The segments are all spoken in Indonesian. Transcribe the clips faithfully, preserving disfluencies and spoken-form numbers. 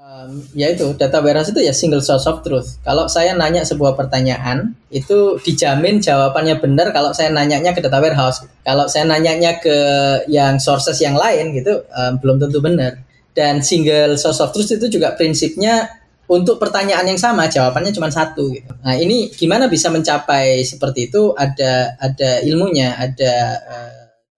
Um, yaitu data warehouse itu ya single source of truth. Kalau saya nanya sebuah pertanyaan, itu dijamin jawabannya benar kalau saya nanyanya ke data warehouse. Kalau saya nanyanya ke yang sources yang lain gitu, um, belum tentu benar. Dan single source of truth itu juga prinsipnya untuk pertanyaan yang sama jawabannya cuma satu gitu. Nah, ini gimana bisa mencapai seperti itu? Ada ada ilmunya, ada uh,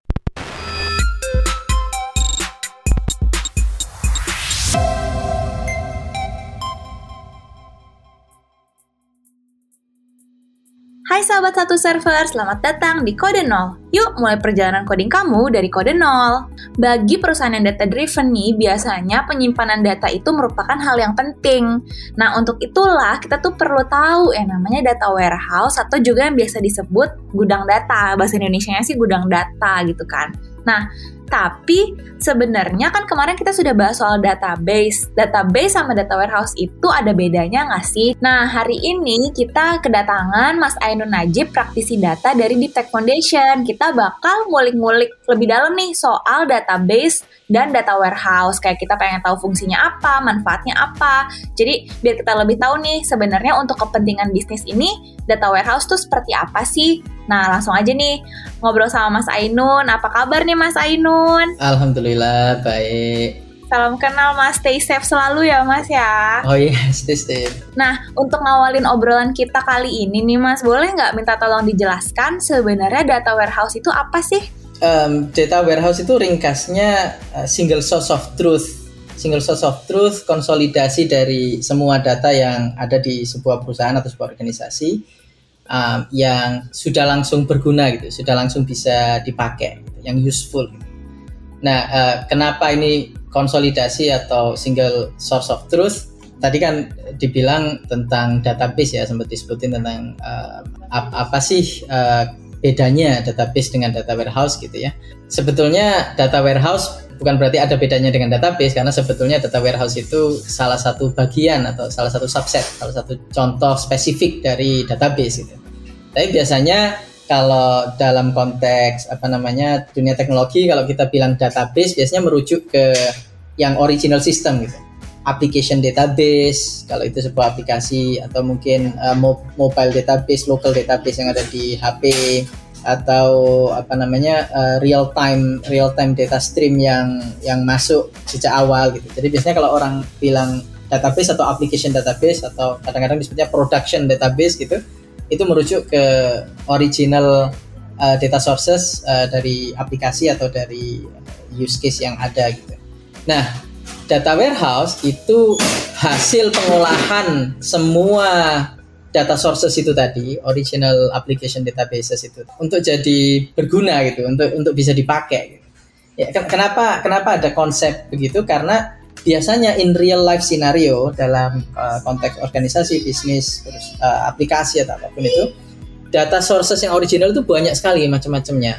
Hai sahabat satu server, selamat datang di Kode Nol. Yuk mulai perjalanan coding kamu dari Kode Nol. Bagi perusahaan yang data driven nih, biasanya penyimpanan data itu merupakan hal yang penting. Nah, untuk itulah kita tuh perlu tahu yang namanya data warehouse atau juga yang biasa disebut gudang data. Bahasa Indonesianya sih gudang data gitu kan. Nah, tapi sebenarnya kan kemarin kita sudah bahas soal database. Database sama data warehouse itu ada bedanya nggak sih? Nah, hari ini kita kedatangan Mas Ainun Najib, praktisi data dari Deep Tech Foundation. Kita bakal ngulik-ngulik lebih dalam nih soal database dan data warehouse. Kayak kita pengen tahu fungsinya apa, manfaatnya apa. Jadi, biar kita lebih tahu nih sebenarnya untuk kepentingan bisnis ini, data warehouse tuh seperti apa sih? Nah, langsung aja nih ngobrol sama Mas Ainun. Apa kabar nih Mas Ainun? Alhamdulillah, baik. Salam kenal Mas, stay safe selalu ya Mas ya. Oh iya, stay safe. Nah, untuk ngawalin obrolan kita kali ini nih Mas, boleh nggak minta tolong dijelaskan sebenarnya data warehouse itu apa sih? Um, data warehouse itu ringkasnya uh, single source of truth. Single source of truth, konsolidasi dari semua data yang ada di sebuah perusahaan atau sebuah organisasi. Um, yang sudah langsung berguna gitu, sudah langsung bisa dipakai, gitu, yang useful. Gitu. Nah, uh, kenapa ini konsolidasi atau single source of truth? Tadi kan dibilang tentang database ya, sempat disebutin tentang uh, ap- apa sih uh, bedanya database dengan data warehouse gitu ya. Sebetulnya data warehouse bukan berarti ada bedanya dengan database, karena sebetulnya data warehouse itu salah satu bagian atau salah satu subset, salah satu contoh spesifik dari database gitu. Tapi biasanya kalau dalam konteks apa namanya dunia teknologi, kalau kita bilang database biasanya merujuk ke yang original system gitu. Application database, kalau itu sebuah aplikasi, atau mungkin uh, mobile database, local database yang ada di H P, atau apa namanya uh, real time real time data stream yang yang masuk sejak awal gitu. Jadi biasanya kalau orang bilang database atau application database atau kadang-kadang disebutnya production database gitu, itu merujuk ke original uh, data sources uh, dari aplikasi atau dari use case yang ada gitu. Nah, data warehouse itu hasil pengolahan semua data sources itu tadi, original application databases itu, untuk jadi berguna gitu, untuk untuk bisa dipakai. Gitu. Ya, kenapa kenapa ada konsep begitu? Karena biasanya in real life scenario dalam uh, konteks organisasi, bisnis, terus uh, aplikasi atau apapun itu, data sources yang original itu banyak sekali macam-macamnya.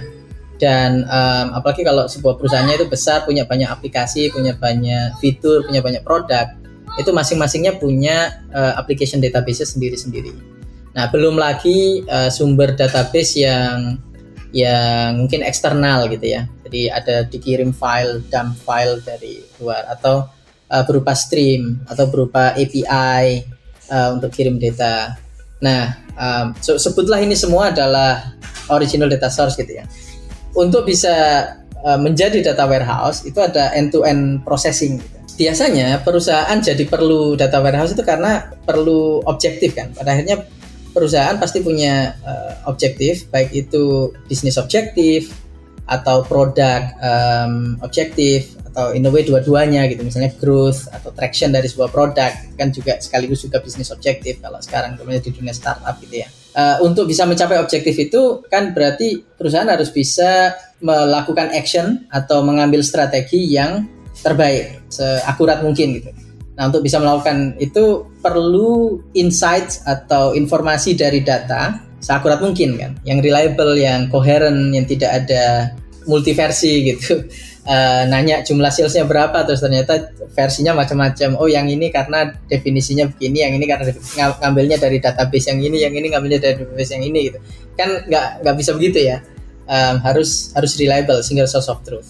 Dan um, apalagi kalau sebuah perusahaannya itu besar, punya banyak aplikasi, punya banyak fitur, punya banyak produk, itu masing-masingnya punya uh, application database sendiri-sendiri. Nah, belum lagi uh, sumber database yang yang mungkin eksternal gitu ya. Jadi ada dikirim file, dump file dari luar, atau uh, berupa stream, atau berupa A P I uh, untuk kirim data. Nah, um, so, sebutlah ini semua adalah original data source gitu ya. Untuk bisa uh, menjadi data warehouse itu ada end-to-end processing gitu. Biasanya perusahaan jadi perlu data warehouse itu karena perlu objektif kan. Pada akhirnya perusahaan pasti punya uh, objektif, baik itu bisnis objektif atau produk um, objektif, atau in a way dua-duanya gitu. Misalnya growth atau traction dari sebuah produk kan juga sekaligus juga bisnis objektif kalau sekarang namanya di dunia startup gitu ya. Uh, untuk bisa mencapai objektif itu kan berarti perusahaan harus bisa melakukan action atau mengambil strategi yang terbaik, seakurat mungkin gitu. Nah, untuk bisa melakukan itu perlu insights atau informasi dari data seakurat mungkin kan, yang reliable, yang coherent, yang tidak ada multiversi gitu. Uh, nanya jumlah salesnya berapa, terus ternyata versinya macam-macam. Oh, yang ini karena definisinya begini, yang ini karena ng- ngambilnya dari database yang ini, yang ini ngambilnya dari database yang ini gitu. Kan nggak nggak bisa begitu ya. Um, harus harus reliable, single source of truth.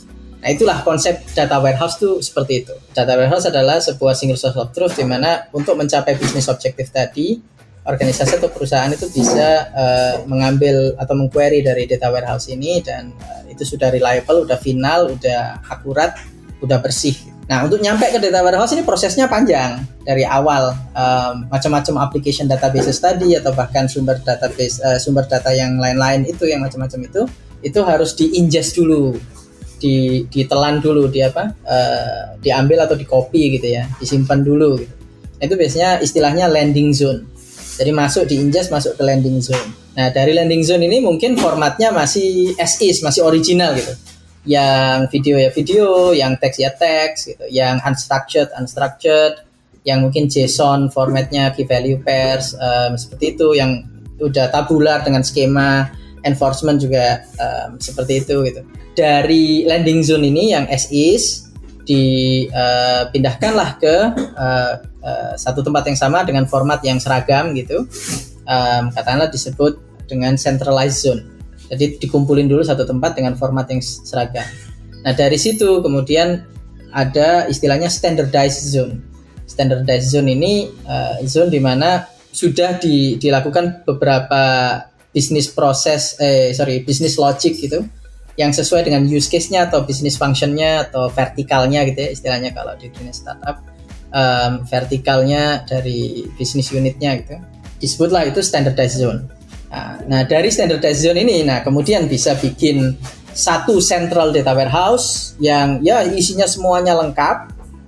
Nah, itulah konsep data warehouse tuh seperti itu. Data warehouse adalah sebuah single source of truth di mana untuk mencapai bisnis objektif tadi, organisasi atau perusahaan itu bisa uh, mengambil atau mengquery dari data warehouse ini dan uh, itu sudah reliable, udah final, udah akurat, udah bersih. Nah, untuk nyampe ke data warehouse ini prosesnya panjang dari awal, um, macam-macam application databases tadi atau bahkan sumber database uh, sumber data yang lain-lain itu yang macam-macam itu itu harus di-ingest dulu, di ditelan dulu, di apa? Uh, diambil atau di-copy gitu ya, disimpan dulu gitu. Itu biasanya istilahnya landing zone. Jadi masuk di-ingest, masuk ke landing zone. Nah, dari landing zone ini mungkin formatnya masih as is, masih original gitu. Yang video ya video, yang teks ya teks gitu, yang unstructured unstructured, yang mungkin JSON formatnya key value pairs um, seperti itu, yang udah tabular dengan skema enforcement juga um, seperti itu gitu. Dari landing zone ini yang as is dipindahkanlah ke uh, uh, satu tempat yang sama dengan format yang seragam gitu, um, katakanlah disebut dengan centralized zone. Jadi dikumpulin dulu satu tempat dengan format yang seragam. Nah, dari situ kemudian ada istilahnya standardized zone. Standardized zone ini uh, zone di mana sudah di, dilakukan beberapa bisnis proses, eh sorry bisnis logic gitu, yang sesuai dengan use case-nya atau bisnis function-nya atau vertikalnya gitu ya istilahnya kalau di dunia startup, um, vertikalnya dari bisnis unitnya gitu. Disebutlah itu standardized zone. Nah, dari standardized zone ini, nah kemudian bisa bikin satu central data warehouse yang ya isinya semuanya lengkap,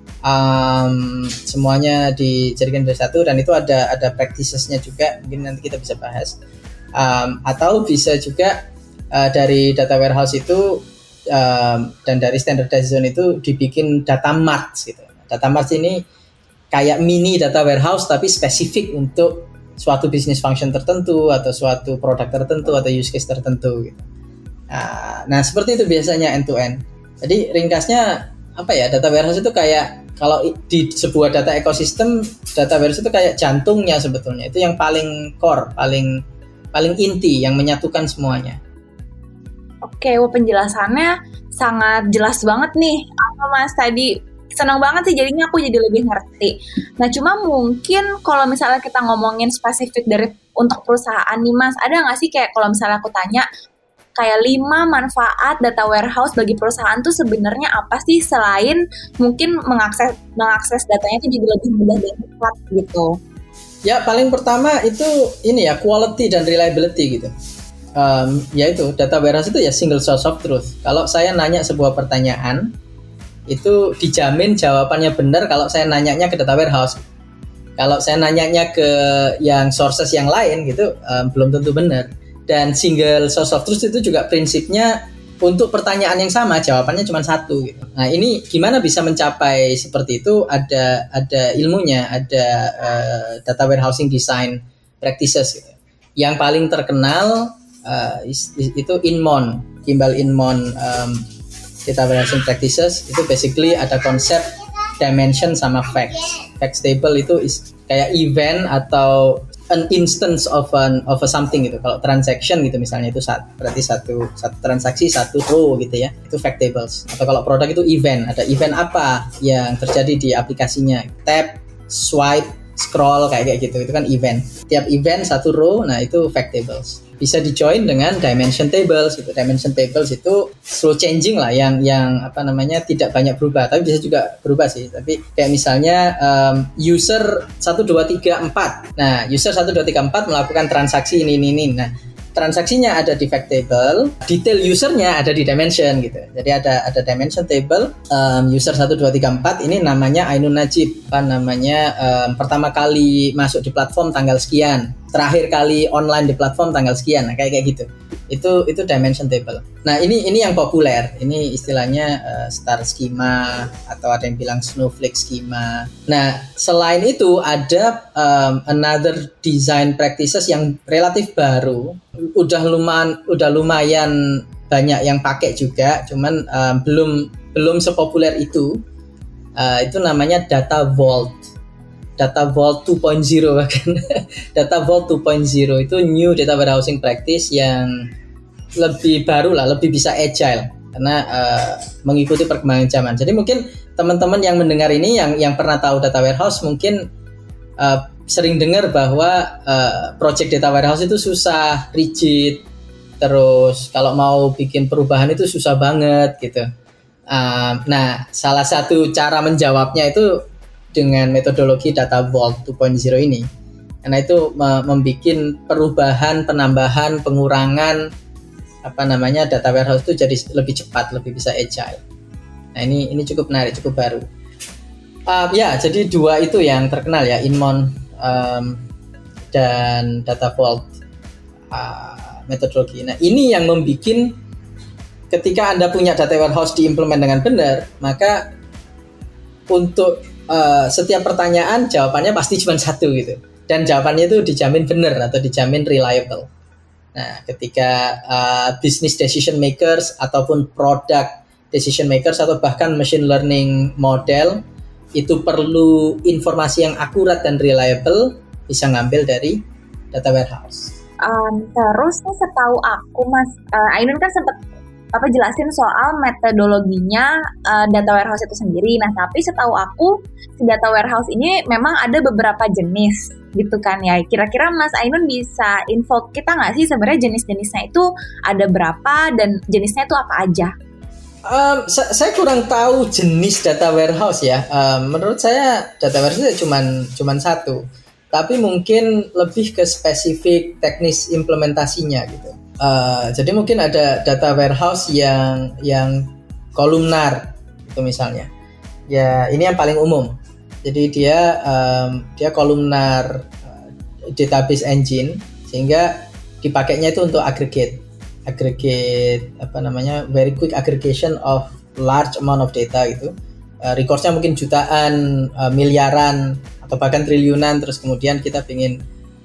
um, semuanya dijadikan dari satu, dan itu ada ada practices-nya juga, mungkin nanti kita bisa bahas. Um, atau bisa juga uh, dari data warehouse itu um, dan dari standardized zone itu dibikin data marts gitu. Data marts ini kayak mini data warehouse tapi spesifik untuk suatu business function tertentu atau suatu produk tertentu atau use case tertentu gitu. Nah, nah seperti itu biasanya end to end. Jadi ringkasnya apa ya, data warehouse itu kayak kalau di sebuah data ekosistem, data warehouse itu kayak jantungnya sebetulnya. Itu yang paling core, paling paling inti yang menyatukan semuanya. Oke, wah penjelasannya sangat jelas banget nih. Apa Mas tadi? Senang banget sih jadinya aku jadi lebih ngerti. Nah cuma mungkin kalau misalnya kita ngomongin spesifik dari untuk perusahaan nih Mas, ada nggak sih kayak kalau misalnya aku tanya kayak lima manfaat data warehouse bagi perusahaan tuh sebenarnya apa sih selain mungkin mengakses mengakses datanya itu jadi lebih mudah dan cepat gitu? Ya paling pertama itu ini ya quality dan reliability gitu. Um, ya itu data warehouse itu ya single source of truth. Kalau saya nanya sebuah pertanyaan itu dijamin jawabannya benar kalau saya nanyanya ke data warehouse. Kalau saya nanyanya ke yang sources yang lain gitu um, belum tentu benar. Dan single source of truth itu juga prinsipnya untuk pertanyaan yang sama jawabannya cuma satu gitu. Nah ini gimana bisa mencapai seperti itu? Ada ada ilmunya, ada uh, data warehousing design practices gitu. Yang paling terkenal uh, is, is, itu Inmon, Kimball Inmon um, data warehousing practices. Itu basically ada konsep dimension sama facts. Facts table itu is kayak event atau an instance of an of a something gitu. Kalau transaction gitu misalnya itu satu, berarti satu satu transaksi satu row gitu ya. Itu fact tables. Atau kalau produk itu event, ada event apa yang terjadi di aplikasinya. Tap, swipe, scroll kayak kayak gitu. Itu kan event. Tiap event satu row, nah itu fact tables. Bisa di-join dengan dimension tables gitu. Dimension tables itu slow changing lah, yang yang apa namanya tidak banyak berubah, tapi bisa juga berubah sih. Tapi kayak misalnya um, user satu dua tiga empat. Nah, user satu dua tiga empat melakukan transaksi ini ini ini. Nah, transaksinya ada di fact table, detail usernya ada di dimension gitu. Jadi ada ada dimension table, um, user satu dua tiga empat ini namanya Ainun Najib, apa namanya um, pertama kali masuk di platform tanggal sekian, terakhir kali online di platform tanggal sekian, nah, kayak kayak gitu. Itu itu dimension table. Nah ini ini yang populer. Ini istilahnya uh, star schema atau ada yang bilang snowflake schema. Nah selain itu ada um, another design practices yang relatif baru. Udah lumayan udah lumayan banyak yang pakai juga. Cuman um, belum belum sepopuler itu. Uh, itu namanya data vault. Data Vault dua titik nol bahkan. Data Vault dua titik nol itu new data warehousing practice yang lebih baru lah, lebih bisa agile. karena uh, mengikuti perkembangan zaman. Jadi mungkin teman-teman yang mendengar ini yang yang pernah tahu data warehouse mungkin uh, sering dengar bahwa uh, project data warehouse itu susah, rigid, terus kalau mau bikin perubahan itu susah banget gitu. Uh, nah, salah satu cara menjawabnya itu dengan metodologi Data Vault dua titik nol ini. Karena itu membuat perubahan, penambahan, pengurangan apa namanya data warehouse itu jadi lebih cepat, lebih bisa agile. Nah, ini ini cukup menarik, cukup baru. Uh, ya, jadi dua itu yang terkenal ya, Inmon Um, dan Data Vault uh, metodologi. Nah, ini yang membuat ketika Anda punya data warehouse diimplement dengan benar, maka untuk uh, setiap pertanyaan jawabannya pasti cuma satu gitu, dan jawabannya itu dijamin benar atau dijamin reliable. Nah, ketika uh, business decision makers ataupun product decision makers atau bahkan machine learning model itu perlu informasi yang akurat dan reliable, bisa ngambil dari data warehouse. Um, terus nih setahu aku Mas uh, Ainun kan sempat apa jelasin soal metodologinya uh, data warehouse itu sendiri. Nah, tapi setahu aku si data warehouse ini memang ada beberapa jenis gitu kan ya. Kira-kira Mas Ainun bisa info kita nggak sih sebenarnya jenis-jenisnya itu ada berapa dan jenisnya itu apa aja? Um, sa- saya kurang tahu jenis data warehouse ya. Um, menurut saya data warehouse cuma cuma satu, tapi mungkin lebih ke spesifik teknis implementasinya gitu. Uh, jadi mungkin ada data warehouse yang yang kolumnar itu misalnya. Ya, ini yang paling umum. Jadi dia um, dia kolumnar uh, database engine, sehingga dipakainya itu untuk aggregate. aggregate apa namanya very quick aggregation of large amount of data gitu, uh, records-nya mungkin jutaan, uh, miliaran atau bahkan triliunan, terus kemudian kita ingin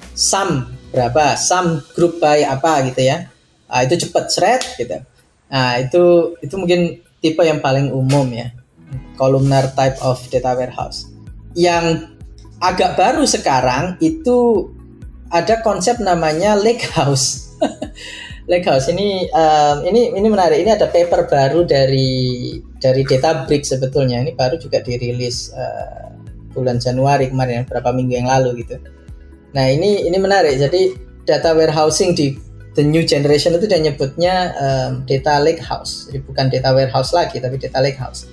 sum berapa, sum group by apa gitu ya, uh, itu cepat shred gitu. Nah, itu itu mungkin tipe yang paling umum ya, columnar type of data warehouse. Yang agak baru sekarang itu ada konsep namanya lakehouse. Lakehouse ini um, ini ini menarik. Ini ada paper baru dari dari Databricks sebetulnya. Ini baru juga dirilis uh, bulan Januari kemarin, beberapa minggu yang lalu gitu. Nah, ini ini menarik. Jadi data warehousing di the new generation itu dia nyebutnya um, data lakehouse. Jadi bukan data warehouse lagi, tapi data lakehouse.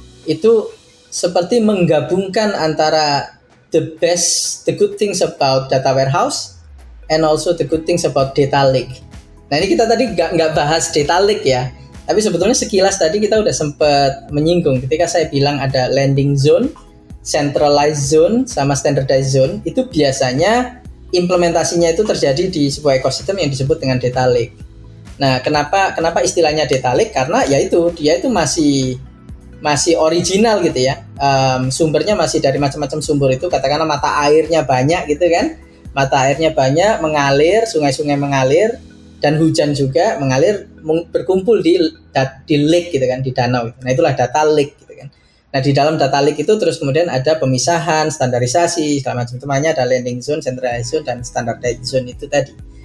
Itu seperti menggabungkan antara the best, the good things about data warehouse and also the good things about data lake. Nah, ini kita tadi nggak nggak bahas data lake ya, tapi sebetulnya sekilas tadi kita udah sempat menyinggung ketika saya bilang ada landing zone, centralized zone, sama standardized zone. Itu biasanya implementasinya itu terjadi di sebuah ekosistem yang disebut dengan data lake. Nah, kenapa kenapa istilahnya data lake? Karena ya itu dia itu masih masih original gitu ya, um, sumbernya masih dari macam-macam sumber itu, katakanlah mata airnya banyak gitu kan, mata airnya banyak mengalir, sungai-sungai mengalir, dan hujan juga mengalir berkumpul di di lake gitu kan, di danau gitu. Nah, itulah data lake gitu kan. Nah, di dalam data lake itu terus kemudian ada pemisahan, standarisasi segala macam, temannya ada landing zone, centralized zone, dan standardized zone itu tadi.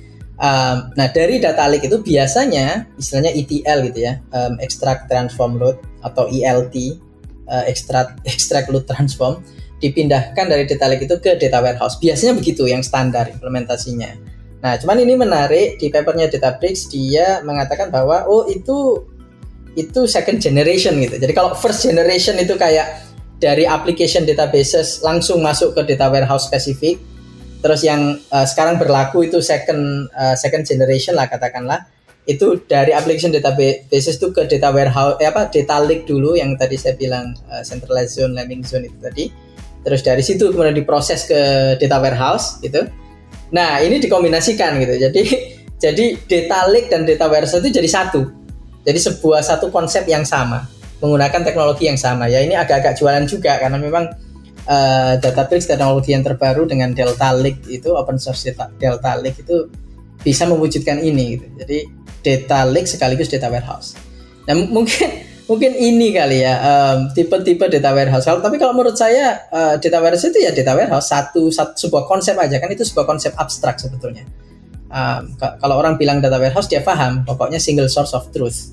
Um, nah, dari data lake itu biasanya istilahnya E T L gitu ya, um, extract transform load atau E L T, uh, extract extract load transform, dipindahkan dari data lake itu ke data warehouse. Biasanya begitu yang standar implementasinya. Nah, cuman ini menarik, di papernya Databricks dia mengatakan bahwa oh itu itu second generation gitu. Jadi kalau first generation itu kayak dari application databases langsung masuk ke data warehouse spesifik. Terus yang uh, sekarang berlaku itu second uh, second generation lah katakanlah. Itu dari application databases itu ke data warehouse eh apa data lake dulu yang tadi saya bilang uh, centralized zone, landing zone itu tadi. Terus dari situ kemudian diproses ke data warehouse gitu. Nah, ini dikombinasikan gitu. Jadi jadi data lake dan data warehouse itu jadi satu. Jadi sebuah satu konsep yang sama, menggunakan teknologi yang sama. Ya, ini agak-agak jualan juga karena memang uh, Databricks teknologi yang terbaru dengan Delta Lake itu, open source data, Delta Lake itu bisa mewujudkan ini gitu. Jadi data lake sekaligus data warehouse. Nah, m- mungkin mungkin ini kali ya um, tipe-tipe data warehouse. Tapi kalau menurut saya uh, data warehouse itu ya data warehouse satu, satu sebuah konsep aja kan, itu sebuah konsep abstrak sebetulnya. Um, k- kalau orang bilang data warehouse dia paham pokoknya single source of truth.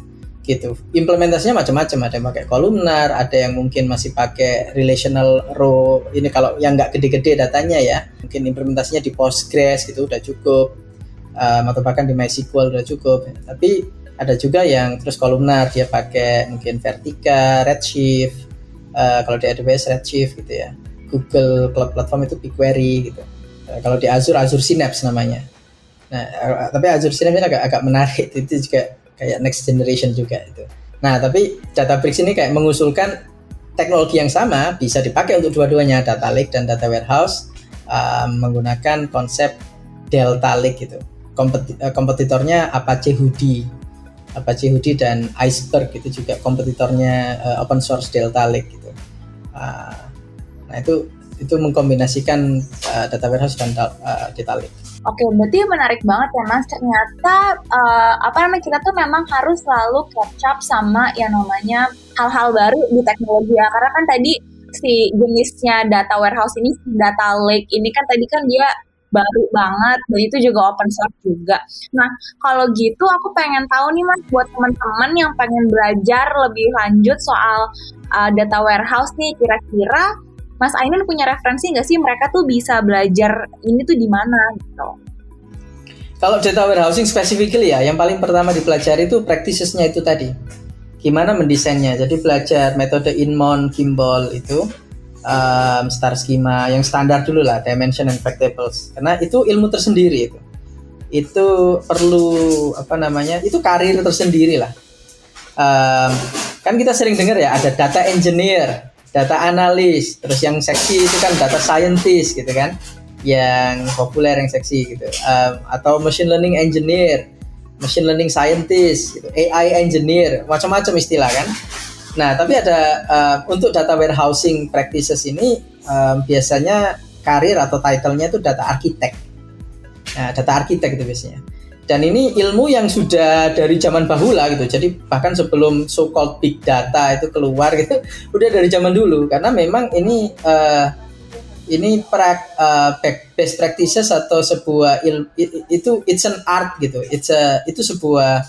gitu. Implementasinya macam-macam, ada yang pakai columnar, ada yang mungkin masih pakai relational row. Ini kalau yang nggak gede-gede datanya ya, mungkin implementasinya di Postgres gitu udah cukup, um, atau bahkan di MySQL udah cukup. Tapi ada juga yang terus kolumnar, dia pakai mungkin Vertica, Redshift, uh, kalau di A W S Redshift gitu ya. Google Cloud Platform itu BigQuery gitu. Uh, kalau di Azure, Azure Synapse namanya. Nah, uh, tapi Azure Synapse ini agak agak menarik, itu juga kayak next generation juga itu. Nah, tapi Databricks ini kayak mengusulkan teknologi yang sama bisa dipakai untuk dua-duanya, data lake dan data warehouse, uh, menggunakan konsep Delta Lake gitu. Kompeti- uh, kompetitornya Apache Hudi. Apache Hudi dan Iceberg itu juga kompetitornya uh, open source Delta Lake gitu. Uh, nah itu itu mengkombinasikan uh, data warehouse dan uh, data lake. Oke, berarti menarik banget ya Mas. Ternyata uh, apa namanya kita tuh memang harus selalu catch up sama yang namanya hal-hal baru di teknologi ya. Karena kan tadi si jenisnya data warehouse ini, data lake ini kan tadi kan dia baru banget dan itu juga open source juga. Nah, kalau gitu aku pengen tahu nih Mas, buat teman-teman yang pengen belajar lebih lanjut soal uh, data warehouse nih, kira-kira Mas Ainun punya referensi nggak sih mereka tuh bisa belajar ini tuh di mana gitu? Kalau data warehousing specifically ya, yang paling pertama dipelajari itu practices-nya itu tadi. Gimana mendesainnya. Jadi belajar metode Inmon, Kimball itu, um, star schema, yang standar dulu lah, dimension and fact tables. Karena itu ilmu tersendiri itu. Itu perlu apa namanya? Itu karir tersendiri lah. Um, kan kita sering dengar ya ada data engineer, data analis, terus yang seksi itu kan data scientist gitu kan, yang populer yang seksi gitu, um, atau machine learning engineer, machine learning scientist, gitu. A I engineer, macam-macam istilah kan. Nah tapi ada uh, untuk data warehousing practices ini um, biasanya karir atau title-nya itu data architect. Nah data architect itu biasanya. Dan ini ilmu yang sudah dari zaman bahula gitu. Jadi bahkan sebelum so-called big data itu keluar gitu, udah dari zaman dulu. Karena memang ini uh, ini pra, uh, best practices atau sebuah il, itu it's an art gitu. It's a itu sebuah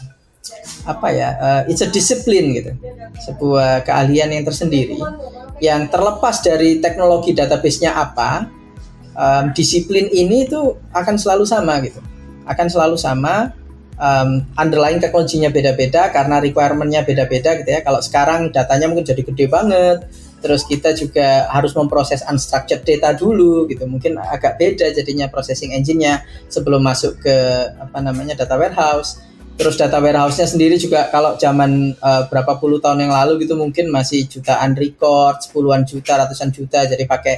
apa ya? Uh, it's a discipline gitu. Sebuah keahlian yang tersendiri yang terlepas dari teknologi database-nya apa, um, disiplin ini itu akan selalu sama gitu. akan selalu sama, um, underlying teknologinya beda-beda karena requirement-nya beda-beda gitu ya. Kalau sekarang datanya mungkin jadi gede banget, terus kita juga harus memproses unstructured data dulu gitu, mungkin agak beda jadinya processing engine-nya sebelum masuk ke apa namanya data warehouse. Terus data warehouse-nya sendiri juga kalau zaman uh, berapa puluh tahun yang lalu gitu mungkin masih jutaan records, puluhan juta, ratusan juta, jadi pakai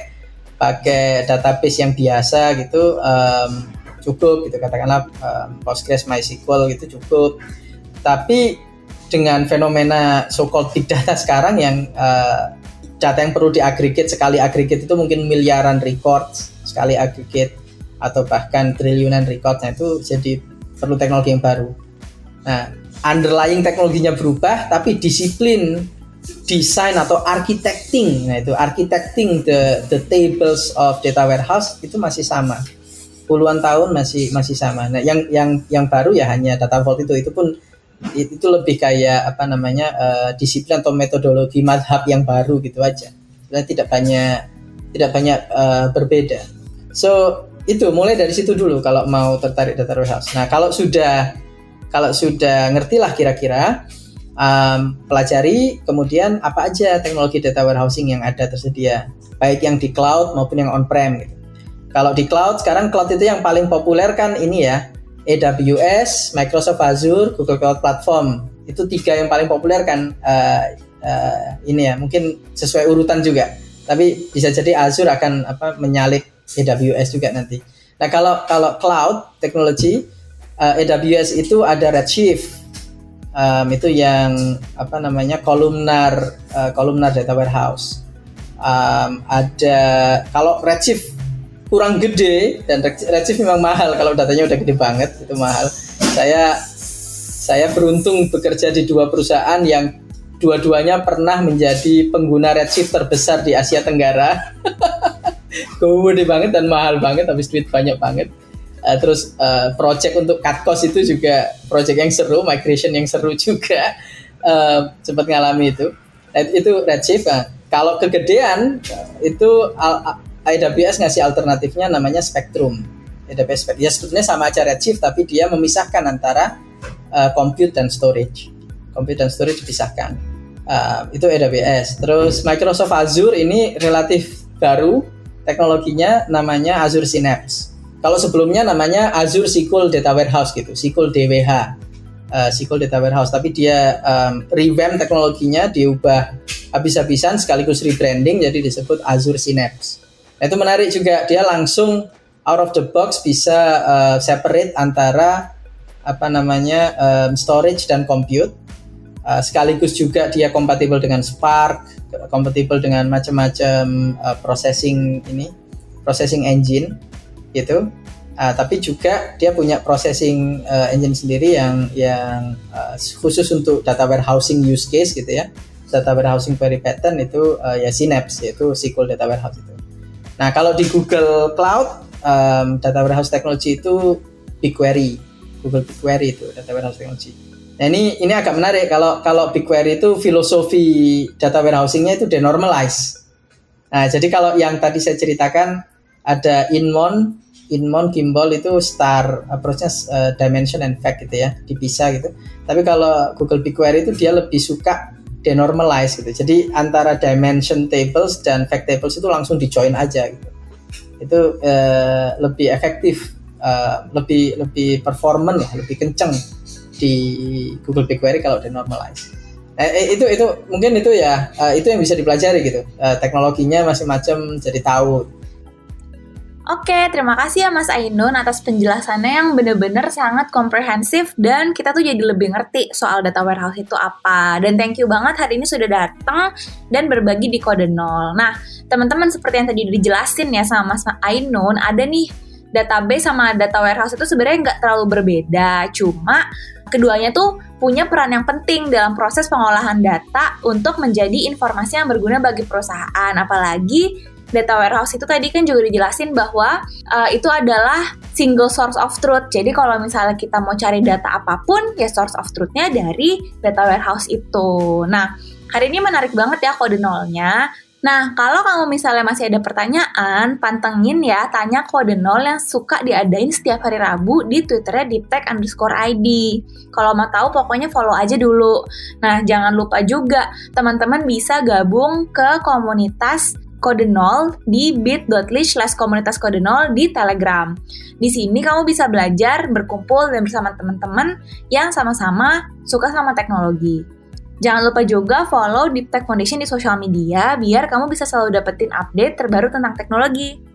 pakai database yang biasa gitu. Um, cukup gitu katakanlah um, Postgres, MySQL gitu cukup. Tapi dengan fenomena so-called big data sekarang yang uh, data yang perlu diagregate, sekali aggregate itu mungkin miliaran records sekali aggregate atau bahkan triliunan records, nah itu jadi perlu teknologi yang baru. Nah, underlying teknologinya berubah tapi disiplin desain atau architecting, nah itu architecting the the tables of data warehouse itu masih sama. Puluhan tahun masih masih sama. Nah, yang yang yang baru ya hanya data vault itu itu pun itu lebih kayak apa namanya uh, disiplin atau metodologi madhab yang baru gitu aja. Dan tidak banyak tidak banyak uh, berbeda. So itu mulai dari situ dulu kalau mau tertarik data warehouse. Nah kalau sudah kalau sudah ngertilah kira-kira um, pelajari kemudian apa aja teknologi data warehousing yang ada tersedia, baik yang di cloud maupun yang on-prem gitu. Kalau di cloud, sekarang cloud itu yang paling populer kan ini ya, A W S, Microsoft Azure, Google Cloud Platform. Itu tiga yang paling populer kan, uh, uh, ini ya, mungkin sesuai urutan juga. Tapi bisa jadi Azure akan apa menyalip A W S juga nanti. Nah kalau kalau cloud technology, uh, A W S itu ada Redshift, um, itu yang apa namanya columnar uh, columnar data warehouse. Um, ada kalau Redshift kurang gede dan Redshift memang mahal kalau datanya udah gede banget, itu mahal. Saya saya beruntung bekerja di dua perusahaan yang dua-duanya pernah menjadi pengguna Redshift terbesar di Asia Tenggara. Gede banget dan mahal banget, habis duit banyak banget. Uh, terus uh, project untuk cut cost itu juga project yang seru, migration yang seru juga. uh, sempat ngalami itu. Itu Redshift. Nah, kalau kegedean itu A W S ngasih alternatifnya namanya Spectrum. A W S Spectrum. Ya sebetulnya sama aja Redshift, tapi dia memisahkan antara uh, compute dan storage. Compute dan storage dipisahkan. Uh, itu A W S. Terus Microsoft Azure ini relatif baru teknologinya, namanya Azure Synapse. Kalau sebelumnya namanya Azure S Q L Data Warehouse gitu, S Q L D W H. Uh, S Q L Data Warehouse, tapi dia um, revamp teknologinya, diubah habis-habisan sekaligus rebranding jadi disebut Azure Synapse. Nah, itu menarik juga, dia langsung out of the box bisa uh, separate antara apa namanya um, storage dan compute. Uh, sekaligus juga dia kompatibel dengan Spark, kompatibel dengan macam-macam uh, processing ini, processing engine gitu. Uh, tapi juga dia punya processing uh, engine sendiri yang yang uh, khusus untuk data warehousing use case gitu ya. Data warehousing query pattern itu uh, ya Synapse, yaitu S Q L Data Warehouse itu. Nah, kalau di Google Cloud um, data warehouse technology itu BigQuery, Google BigQuery itu data warehouse technology. Nah, ini ini agak menarik, kalau kalau BigQuery itu filosofi data warehousingnya itu denormalize. Nah, jadi kalau yang tadi saya ceritakan ada Inmon Inmon, Kimball itu star approach-nya uh, dimension and fact gitu ya, dipisah gitu. Tapi kalau Google BigQuery itu dia lebih suka denormalize gitu. Jadi antara dimension tables dan fact tables itu langsung di-join aja gitu. Itu uh, lebih efektif, uh, lebih lebih performant lah, lebih kenceng di Google BigQuery kalau denormalize. Eh, itu itu mungkin itu ya, uh, itu yang bisa dipelajari gitu. Uh, teknologinya macam-macam jadi tahu. Oke, terima kasih ya Mas Ainun atas penjelasannya yang benar-benar sangat komprehensif dan kita tuh jadi lebih ngerti soal data warehouse itu apa. Dan thank you banget hari ini sudah datang dan berbagi di Kode Nol. Nah, teman-teman seperti yang tadi dijelasin ya sama Mas Ainun, ada nih database sama data warehouse itu sebenarnya nggak terlalu berbeda. Cuma keduanya tuh punya peran yang penting dalam proses pengolahan data untuk menjadi informasi yang berguna bagi perusahaan. Apalagi data warehouse itu tadi kan juga dijelasin bahwa uh, itu adalah single source of truth. Jadi kalau misalnya kita mau cari data apapun, ya source of truth-nya dari data warehouse itu. Nah, hari ini menarik banget ya Kode Nolnya. Nah, kalau kamu misalnya masih ada pertanyaan, pantengin ya, tanya Kode Nol yang suka diadain setiap hari Rabu di Twitternya deeptech underscore I D. Kalau mau tahu, pokoknya follow aja dulu. Nah, jangan lupa juga, teman-teman bisa gabung ke komunitas Kode Nol di bit.ly slash komunitas Kode Nol di Telegram. Di sini kamu bisa belajar, berkumpul, dan bersama teman-teman yang sama-sama suka sama teknologi. Jangan lupa juga follow Deep Tech Foundation di sosial media biar kamu bisa selalu dapetin update terbaru tentang teknologi.